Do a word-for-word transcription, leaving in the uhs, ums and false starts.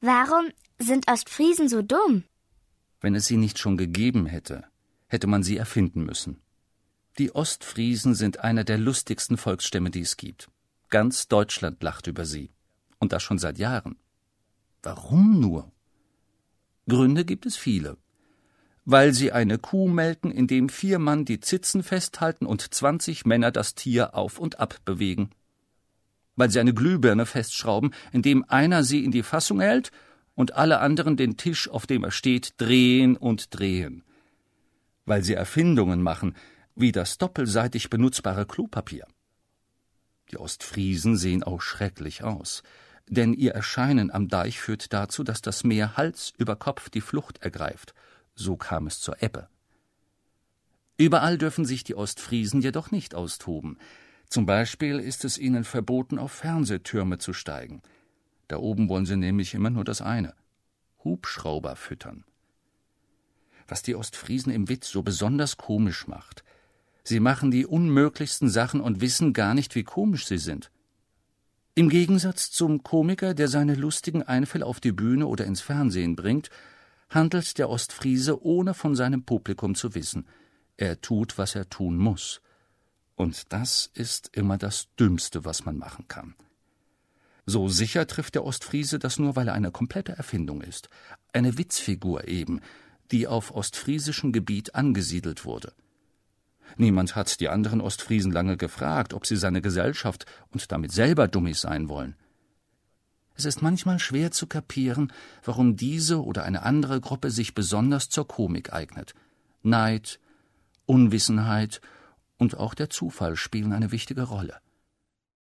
Warum sind Ostfriesen so dumm? Wenn es sie nicht schon gegeben hätte, hätte man sie erfinden müssen. Die Ostfriesen sind einer der lustigsten Volksstämme, die es gibt. Ganz Deutschland lacht über sie. Und das schon seit Jahren. Warum nur? Gründe gibt es viele. Weil sie eine Kuh melken, indem vier Mann die Zitzen festhalten und zwanzig Männer das Tier auf und ab bewegen. Weil sie eine Glühbirne festschrauben, indem einer sie in die Fassung hält und alle anderen den Tisch, auf dem er steht, drehen und drehen. Weil sie Erfindungen machen, wie das doppelseitig benutzbare Klopapier. Die Ostfriesen sehen auch schrecklich aus, denn ihr Erscheinen am Deich führt dazu, dass das Meer Hals über Kopf die Flucht ergreift. So kam es zur Ebbe. Überall dürfen sich die Ostfriesen jedoch nicht austoben. Zum Beispiel ist es ihnen verboten, auf Fernsehtürme zu steigen. Da oben wollen sie nämlich immer nur das eine: Hubschrauber füttern. Was die Ostfriesen im Witz so besonders komisch macht: Sie machen die unmöglichsten Sachen und wissen gar nicht, wie komisch sie sind. Im Gegensatz zum Komiker, der seine lustigen Einfälle auf die Bühne oder ins Fernsehen bringt, handelt der Ostfriese, ohne von seinem Publikum zu wissen. Er tut, was er tun muss. Und das ist immer das Dümmste, was man machen kann. So sicher trifft der Ostfriese das nur, weil er eine komplette Erfindung ist. Eine Witzfigur eben, die auf ostfriesischem Gebiet angesiedelt wurde. Niemand hat die anderen Ostfriesen lange gefragt, ob sie seine Gesellschaft und damit selber Dummis sein wollen. Es ist manchmal schwer zu kapieren, warum diese oder eine andere Gruppe sich besonders zur Komik eignet. Neid, Unwissenheit und auch der Zufall spielen eine wichtige Rolle.